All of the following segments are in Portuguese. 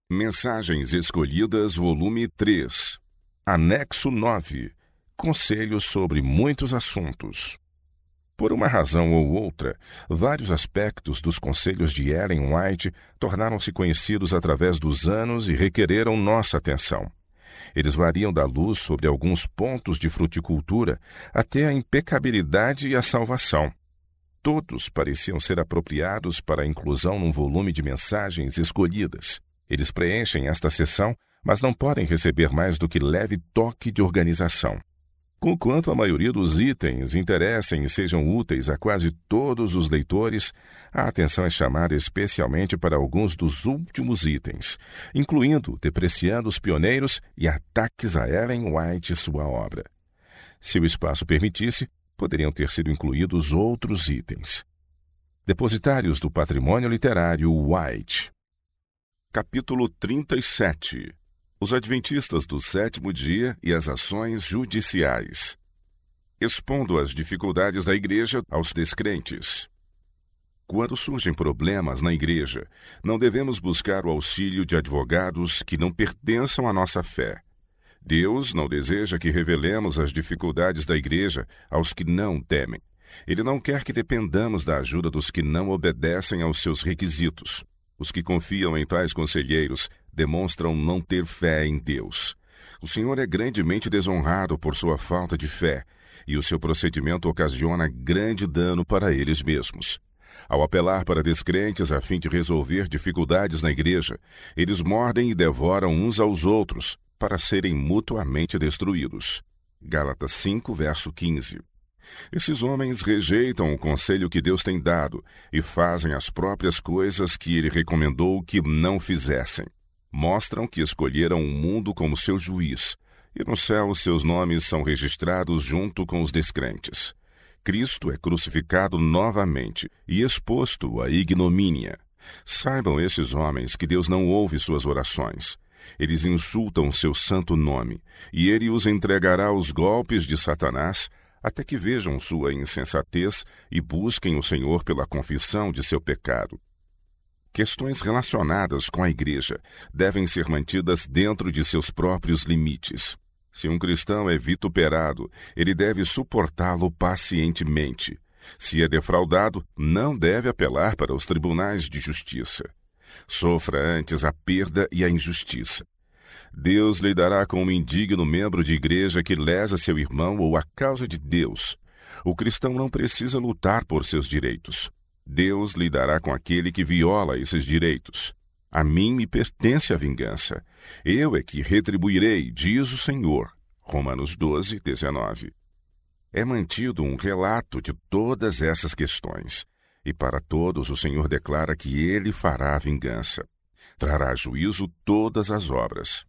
Mensagens Escolhidas, volume 3. Anexo 9. Conselhos sobre muitos assuntos. Por uma razão ou outra, vários aspectos dos conselhos de Ellen White tornaram-se conhecidos através dos anos e requereram nossa atenção. Eles variam da luz sobre alguns pontos de fruticultura até a impecabilidade e a salvação. Todos pareciam ser apropriados para a inclusão num volume de mensagens escolhidas. Eles preenchem esta seção, mas não podem receber mais do que leve toque de organização. Conquanto a maioria dos itens interessem e sejam úteis a quase todos os leitores, a atenção é chamada especialmente para alguns dos últimos itens, incluindo depreciando os pioneiros e ataques a Ellen White e sua obra. Se o espaço permitisse, poderiam ter sido incluídos outros itens. Depositários do Patrimônio Literário White. Capítulo 37. Os Adventistas do Sétimo Dia e as Ações Judiciais. Expondo as dificuldades da Igreja aos descrentes. Quando surgem problemas na Igreja, não devemos buscar o auxílio de advogados que não pertençam à nossa fé. Deus não deseja que revelemos as dificuldades da Igreja aos que não temem. Ele não quer que dependamos da ajuda dos que não obedecem aos seus requisitos. Os que confiam em tais conselheiros demonstram não ter fé em Deus. O Senhor é grandemente desonrado por sua falta de fé, e o seu procedimento ocasiona grande dano para eles mesmos. Ao apelar para descrentes a fim de resolver dificuldades na Igreja, eles mordem e devoram uns aos outros, para serem mutuamente destruídos. Gálatas 5, verso 15. Esses homens rejeitam o conselho que Deus tem dado e fazem as próprias coisas que Ele recomendou que não fizessem. Mostram que escolheram o mundo como seu juiz, e no céu seus nomes são registrados junto com os descrentes. Cristo é crucificado novamente e exposto à ignomínia. Saibam esses homens que Deus não ouve suas orações. Eles insultam seu santo nome, e Ele os entregará aos golpes de Satanás, até que vejam sua insensatez e busquem o Senhor pela confissão de seu pecado. Questões relacionadas com a Igreja devem ser mantidas dentro de seus próprios limites. Se um cristão é vituperado, ele deve suportá-lo pacientemente. Se é defraudado, não deve apelar para os tribunais de justiça. Sofra antes a perda e a injustiça. Deus lidará com um indigno membro de igreja que lesa seu irmão ou a causa de Deus. O cristão não precisa lutar por seus direitos. Deus lidará com aquele que viola esses direitos. A mim me pertence a vingança. Eu é que retribuirei, diz o Senhor. Romanos 12, 19. É mantido um relato de todas essas questões. E para todos o Senhor declara que Ele fará a vingança. Trará a juízo todas as obras.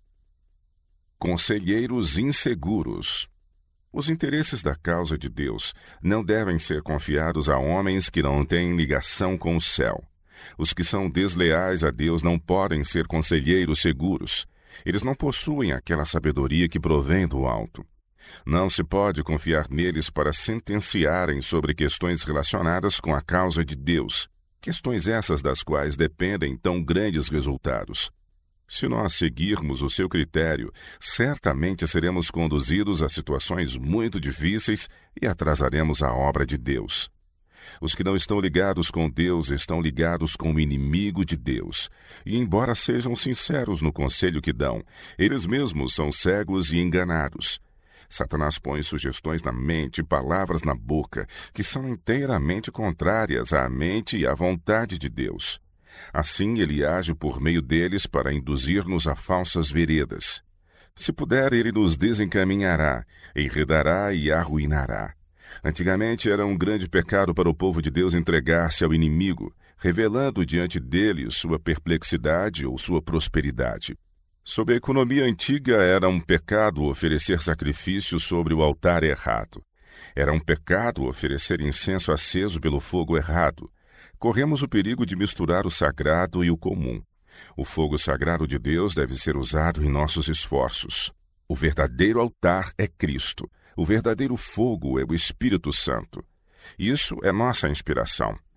Conselheiros inseguros. Os interesses da causa de Deus não devem ser confiados a homens que não têm ligação com o céu. Os que são desleais a Deus não podem ser conselheiros seguros. Eles não possuem aquela sabedoria que provém do alto. Não se pode confiar neles para sentenciarem sobre questões relacionadas com a causa de Deus, questões essas das quais dependem tão grandes resultados. Se nós seguirmos o seu critério, certamente seremos conduzidos a situações muito difíceis e atrasaremos a obra de Deus. Os que não estão ligados com Deus estão ligados com o inimigo de Deus. E embora sejam sinceros no conselho que dão, eles mesmos são cegos e enganados. Satanás põe sugestões na mente e palavras na boca que são inteiramente contrárias à mente e à vontade de Deus. Assim, ele age por meio deles para induzir-nos a falsas veredas. Se puder, ele nos desencaminhará, enredará e arruinará. Antigamente era um grande pecado para o povo de Deus entregar-se ao inimigo, revelando diante dele sua perplexidade ou sua prosperidade. Sob a economia antiga, era um pecado oferecer sacrifícios sobre o altar errado. Era um pecado oferecer incenso aceso pelo fogo errado. Corremos o perigo de misturar o sagrado e o comum. O fogo sagrado de Deus deve ser usado em nossos esforços. O verdadeiro altar é Cristo. O verdadeiro fogo é o Espírito Santo. Isso é nossa inspiração.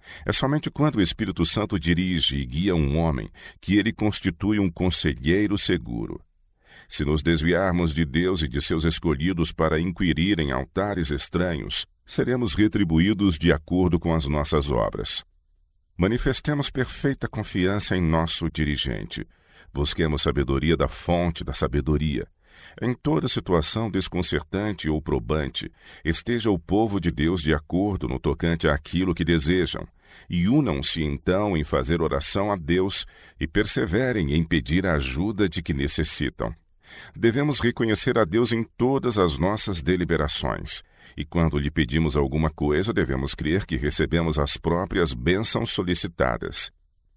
É somente quando o Espírito Santo dirige e guia um homem que ele constitui um conselheiro seguro. Se nos desviarmos de Deus e de seus escolhidos para inquirir em altares estranhos, seremos retribuídos de acordo com as nossas obras. Manifestemos perfeita confiança em nosso dirigente. Busquemos sabedoria da fonte da sabedoria. Em toda situação desconcertante ou probante, esteja o povo de Deus de acordo no tocante àquilo que desejam, e unam-se então em fazer oração a Deus e perseverem em pedir a ajuda de que necessitam. Devemos reconhecer a Deus em todas as nossas deliberações, e quando lhe pedimos alguma coisa, devemos crer que recebemos as próprias bênçãos solicitadas.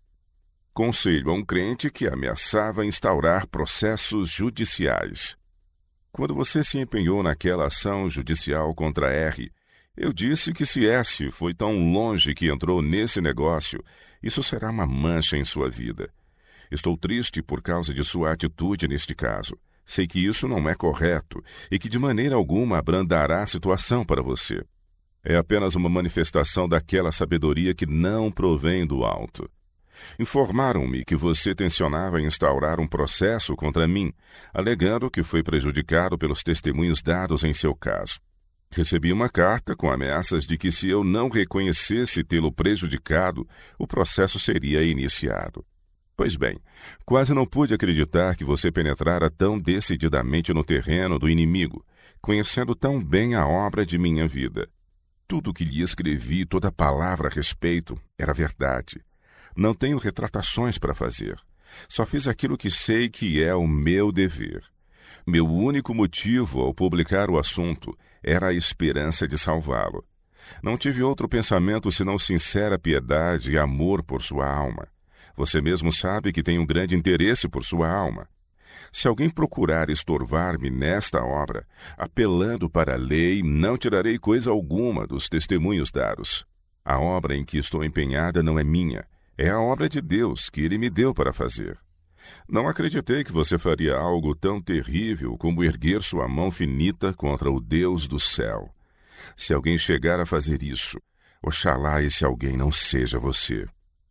Conselho a um crente que ameaçava instaurar processos judiciais. Quando você se empenhou naquela ação judicial contra R, eu disse que se S foi tão longe que entrou nesse negócio, isso será uma mancha em sua vida. Estou triste por causa de sua atitude neste caso. Sei que isso não é correto e que de maneira alguma abrandará a situação para você. É apenas uma manifestação daquela sabedoria que não provém do alto. Informaram-me que você tencionava instaurar um processo contra mim, alegando que foi prejudicado pelos testemunhos dados em seu caso. Recebi uma carta com ameaças de que se eu não reconhecesse tê-lo prejudicado, o processo seria iniciado. Pois bem, quase não pude acreditar que você penetrara tão decididamente no terreno do inimigo, conhecendo tão bem a obra de minha vida. Tudo o que lhe escrevi, toda palavra a respeito, era verdade. Não tenho retratações para fazer. Só fiz aquilo que sei que é o meu dever. Meu único motivo ao publicar o assunto era a esperança de salvá-lo. Não tive outro pensamento senão sincera piedade e amor por sua alma. Você mesmo sabe que tenho grande interesse por sua alma. Se alguém procurar estorvar-me nesta obra, apelando para a lei, não tirarei coisa alguma dos testemunhos dados. A obra em que estou empenhada não é minha, é a obra de Deus que Ele me deu para fazer. Não acreditei que você faria algo tão terrível como erguer sua mão finita contra o Deus do céu. Se alguém chegar a fazer isso, oxalá esse alguém não seja você.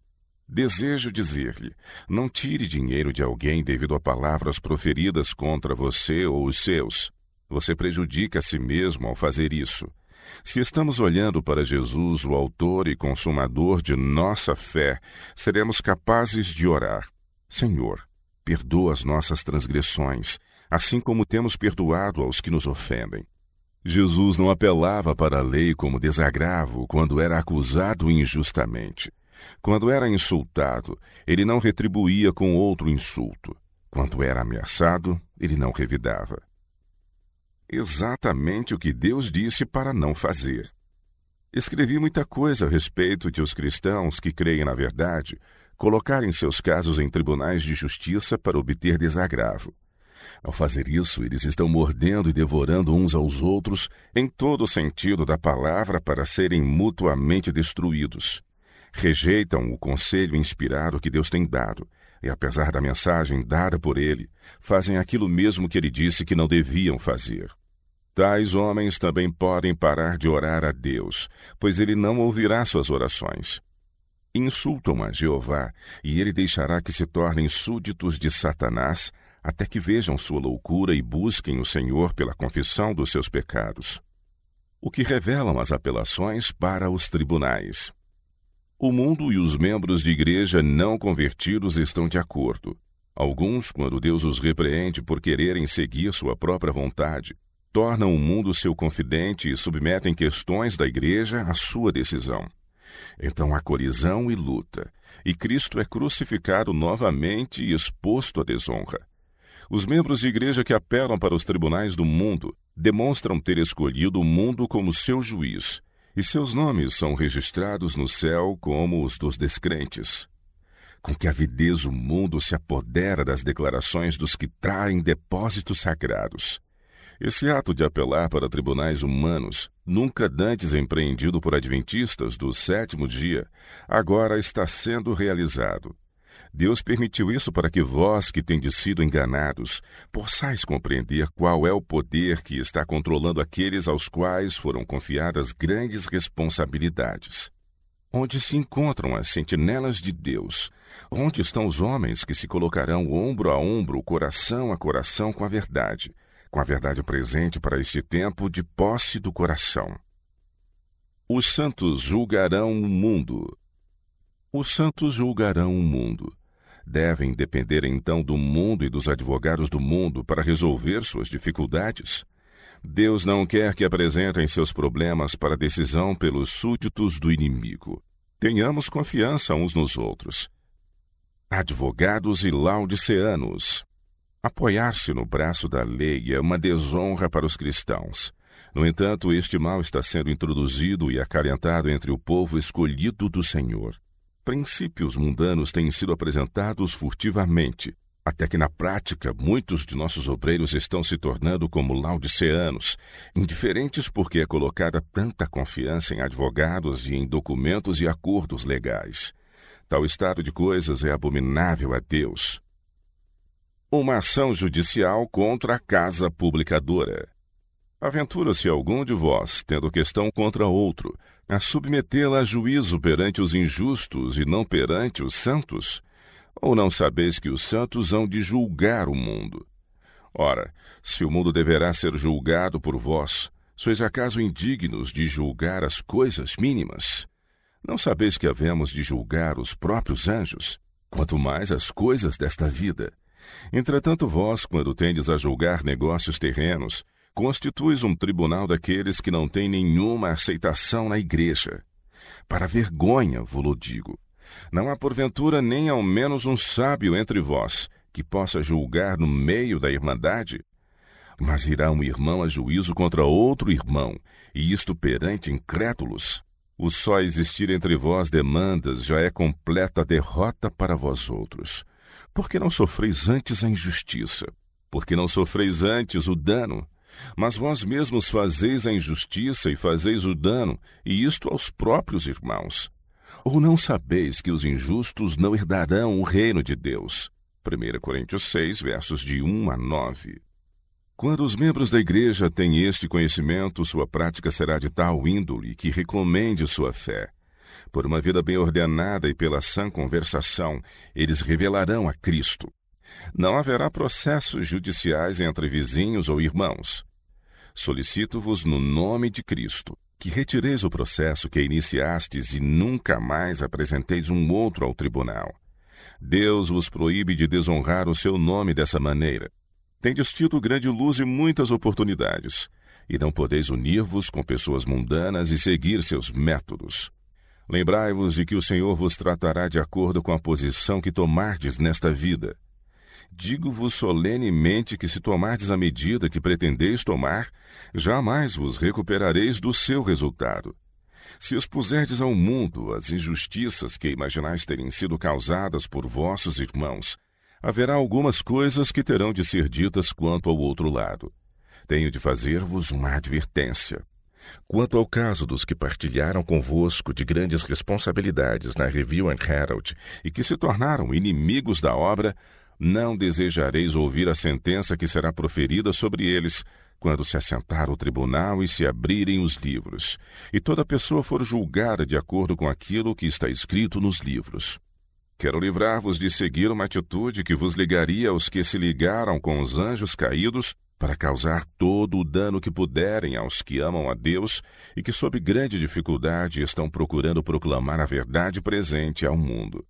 Desejo dizer-lhe, não tire dinheiro de alguém devido a palavras proferidas contra você ou os seus. Você prejudica a si mesmo ao fazer isso. Se estamos olhando para Jesus, o autor e consumador de nossa fé, seremos capazes de orar. Senhor, perdoa as nossas transgressões, assim como temos perdoado aos que nos ofendem. Jesus não apelava para a lei como desagravo quando era acusado injustamente. Quando era insultado, ele não retribuía com outro insulto. Quando era ameaçado, ele não revidava. Exatamente o que Deus disse para não fazer. Escrevi muita coisa a respeito de os cristãos que creem na verdade colocarem seus casos em tribunais de justiça para obter desagravo. Ao fazer isso, eles estão mordendo e devorando uns aos outros em todo o sentido da palavra para serem mutuamente destruídos. Rejeitam o conselho inspirado que Deus tem dado, e apesar da mensagem dada por Ele, fazem aquilo mesmo que Ele disse que não deviam fazer. Tais homens também podem parar de orar a Deus, pois Ele não ouvirá suas orações. Insultam a Jeová, e Ele deixará que se tornem súditos de Satanás, até que vejam sua loucura e busquem o Senhor pela confissão dos seus pecados. O que revelam as apelações para os tribunais. O mundo e os membros de igreja não convertidos estão de acordo. Alguns, quando Deus os repreende por quererem seguir sua própria vontade, tornam o mundo seu confidente e submetem questões da igreja à sua decisão. Então há colisão e luta, e Cristo é crucificado novamente e exposto à desonra. Os membros de igreja que apelam para os tribunais do mundo demonstram ter escolhido o mundo como seu juiz, e seus nomes são registrados no céu como os dos descrentes. Com que avidez o mundo se apodera das declarações dos que traem depósitos sagrados. Esse ato de apelar para tribunais humanos, nunca dantes empreendido por adventistas do sétimo dia, agora está sendo realizado. Deus permitiu isso para que vós, que tendes sido enganados, possais compreender qual é o poder que está controlando aqueles aos quais foram confiadas grandes responsabilidades. onde se encontram as sentinelas de Deus? Onde estão os homens que se colocarão ombro a ombro, coração a coração com a verdade presente para este tempo de posse do coração? Os santos julgarão o mundo. Os santos julgarão o mundo. Devem depender então do mundo e dos advogados do mundo para resolver suas dificuldades? Deus não quer que apresentem seus problemas para decisão pelos súditos do inimigo. Tenhamos confiança uns nos outros. Advogados e laodiceanos. Apoiar-se no braço da lei é uma desonra para os cristãos. No entanto, este mal está sendo introduzido e acalentado entre o povo escolhido do Senhor. Princípios mundanos têm sido apresentados furtivamente, até que na prática muitos de nossos obreiros estão se tornando como laodiceanos, indiferentes porque é colocada tanta confiança em advogados e em documentos e acordos legais. Tal estado de coisas é abominável a Deus. Uma ação judicial contra a casa publicadora. Aventura-se algum de vós, tendo questão contra outro, a submetê-la a juízo perante os injustos e não perante os santos? Ou não sabeis que os santos hão de julgar o mundo? Ora, se o mundo deverá ser julgado por vós, sois acaso indignos de julgar as coisas mínimas? Não sabeis que havemos de julgar os próprios anjos, quanto mais as coisas desta vida? Entretanto, vós, quando tendes a julgar negócios terrenos, constituis um tribunal daqueles que não têm nenhuma aceitação na igreja. Para vergonha, vo-lo digo. Não há porventura nem ao menos um sábio entre vós, que possa julgar no meio da irmandade? Mas irá um irmão a juízo contra outro irmão, e isto perante incrédulos? O só existir entre vós demandas já é completa derrota para vós outros. Por que não sofreis antes a injustiça? Por que não sofreis antes o dano? Mas vós mesmos fazeis a injustiça e fazeis o dano, e isto aos próprios irmãos. Ou não sabeis que os injustos não herdarão o reino de Deus? 1 Coríntios 6, versos de 1 a 9. Quando os membros da igreja têm este conhecimento, sua prática será de tal índole que recomende sua fé. Por uma vida bem ordenada e pela sã conversação, eles revelarão a Cristo. Não haverá processos judiciais entre vizinhos ou irmãos. Solicito-vos no nome de Cristo, que retireis o processo que iniciastes e nunca mais apresenteis um outro ao tribunal. Deus vos proíbe de desonrar o seu nome dessa maneira. Tendes tido grande luz e muitas oportunidades, e não podeis unir-vos com pessoas mundanas e seguir seus métodos. Lembrai-vos de que o Senhor vos tratará de acordo com a posição que tomardes nesta vida. Digo-vos solenemente que se tomardes a medida que pretendeis tomar, jamais vos recuperareis do seu resultado. Se expuserdes ao mundo as injustiças que imaginais terem sido causadas por vossos irmãos, haverá algumas coisas que terão de ser ditas quanto ao outro lado. Tenho de fazer-vos uma advertência. Quanto ao caso dos que partilharam convosco de grandes responsabilidades na Review and Herald e que se tornaram inimigos da obra, não desejareis ouvir a sentença que será proferida sobre eles quando se assentar o tribunal e se abrirem os livros, e toda pessoa for julgada de acordo com aquilo que está escrito nos livros. Quero livrar-vos de seguir uma atitude que vos ligaria aos que se ligaram com os anjos caídos para causar todo o dano que puderem aos que amam a Deus e que, sob grande dificuldade, estão procurando proclamar a verdade presente ao mundo.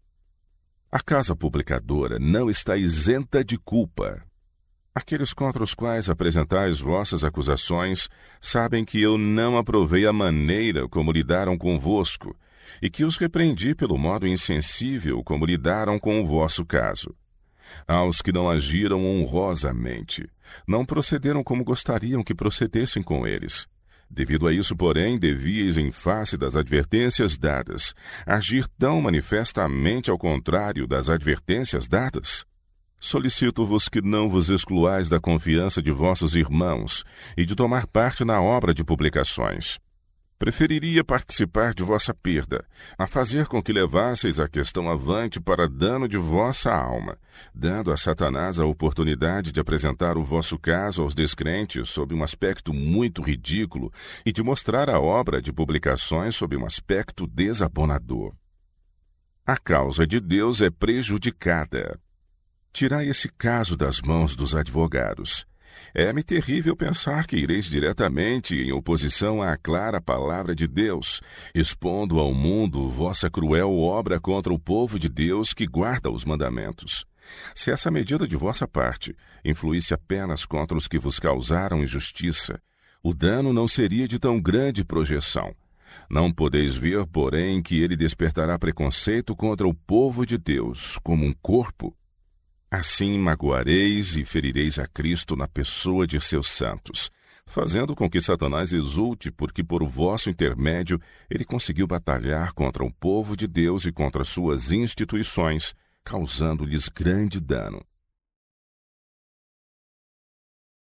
A casa publicadora não está isenta de culpa. Aqueles contra os quais apresentais vossas acusações sabem que eu não aprovei a maneira como lidaram convosco e que os repreendi pelo modo insensível como lidaram com o vosso caso. Aos que não agiram honrosamente, não procederam como gostariam que procedessem com eles. Devido a isso, porém, devíeis, em face das advertências dadas, agir tão manifestamente ao contrário das advertências dadas? Solicito-vos que não vos excluais da confiança de vossos irmãos e de tomar parte na obra de publicações. Preferiria participar de vossa perda, a fazer com que levasseis a questão avante para dano de vossa alma, dando a Satanás a oportunidade de apresentar o vosso caso aos descrentes sob um aspecto muito ridículo e de mostrar a obra de publicações sob um aspecto desabonador. A causa de Deus é prejudicada. Tirai esse caso das mãos dos advogados. É-me terrível pensar que ireis diretamente em oposição à clara palavra de Deus, expondo ao mundo vossa cruel obra contra o povo de Deus que guarda os mandamentos. Se essa medida de vossa parte influísse apenas contra os que vos causaram injustiça, o dano não seria de tão grande projeção. Não podeis ver, porém, que ele despertará preconceito contra o povo de Deus, como um corpo? Assim magoareis e ferireis a Cristo na pessoa de seus santos, fazendo com que Satanás exulte, porque por vosso intermédio ele conseguiu batalhar contra o povo de Deus e contra suas instituições, causando-lhes grande dano.